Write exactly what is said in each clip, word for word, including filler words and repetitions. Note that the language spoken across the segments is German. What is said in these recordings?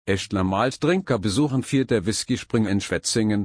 Eschtler Maltrinker besuchen vierter Whisky-Spring in Schwetzingen.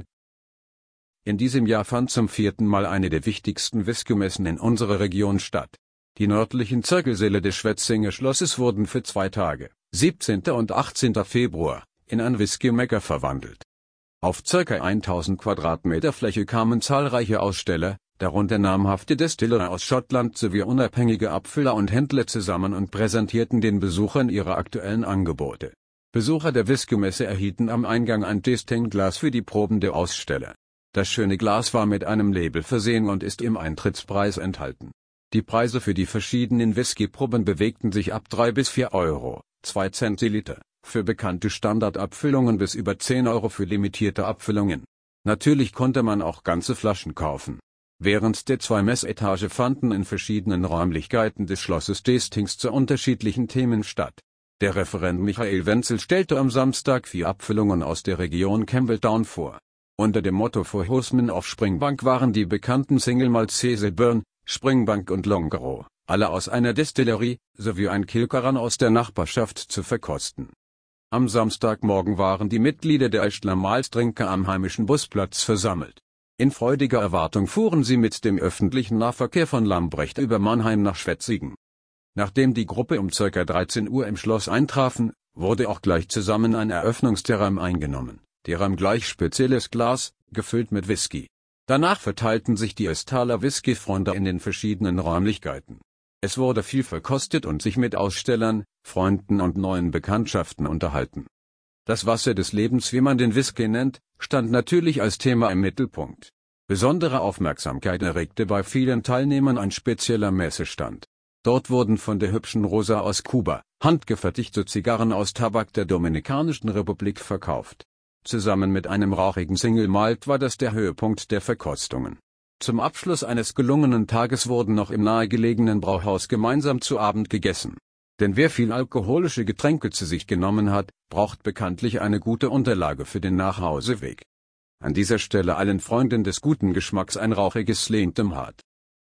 In diesem Jahr fand zum vierten Mal eine der wichtigsten Whiskymessen in unserer Region statt. Die nördlichen Zirkelsäle des Schwetzinger Schlosses wurden für zwei Tage, siebzehnten und achtzehnten Februar, in ein Whisky-Mekka verwandelt. Auf ca. tausend Quadratmeter Fläche kamen zahlreiche Aussteller, darunter namhafte Destillerer aus Schottland sowie unabhängige Abfüller und Händler zusammen und präsentierten den Besuchern ihre aktuellen Angebote. Besucher der Whiskymesse erhielten am Eingang ein Tastingglas für die Proben der Aussteller. Das schöne Glas war mit einem Label versehen und ist im Eintrittspreis enthalten. Die Preise für die verschiedenen Whiskyproben bewegten sich ab drei bis vier Euro, zwei Zentiliter, für bekannte Standardabfüllungen bis über zehn Euro für limitierte Abfüllungen. Natürlich konnte man auch ganze Flaschen kaufen. Während der zwei Messetage fanden in verschiedenen Räumlichkeiten des Schlosses Tastings zu unterschiedlichen Themen statt. Der Referent Michael Wenzel stellte am Samstag vier Abfüllungen aus der Region Campbelltown vor. Unter dem Motto For Horsemen auf Springbank waren die bekannten Single Malt Cecil Burn, Springbank und Longrow, alle aus einer Destillerie, sowie ein Kilkerran aus der Nachbarschaft zu verkosten. Am Samstagmorgen waren die Mitglieder der Eschtler Maltrinker am heimischen Busplatz versammelt. In freudiger Erwartung fuhren sie mit dem öffentlichen Nahverkehr von Lambrecht über Mannheim nach Schwetzingen. Nachdem die Gruppe um ca. dreizehn Uhr im Schloss eintrafen, wurde auch gleich zusammen ein Eröffnungsterrain eingenommen, deren gleich spezielles Glas, gefüllt mit Whisky. Danach verteilten sich die Estaler Whisky-Freunde in den verschiedenen Räumlichkeiten. Es wurde viel verkostet und sich mit Ausstellern, Freunden und neuen Bekanntschaften unterhalten. Das Wasser des Lebens, wie man den Whisky nennt, stand natürlich als Thema im Mittelpunkt. Besondere Aufmerksamkeit erregte bei vielen Teilnehmern ein spezieller Messestand. Dort wurden von der hübschen Rosa aus Kuba handgefertigte Zigarren aus Tabak der Dominikanischen Republik verkauft. Zusammen mit einem rauchigen Single Malt war das der Höhepunkt der Verkostungen. Zum Abschluss eines gelungenen Tages wurden noch im nahegelegenen Brauhaus gemeinsam zu Abend gegessen. Denn wer viel alkoholische Getränke zu sich genommen hat, braucht bekanntlich eine gute Unterlage für den Nachhauseweg. An dieser Stelle allen Freunden des guten Geschmacks ein rauchiges Slentum Hard.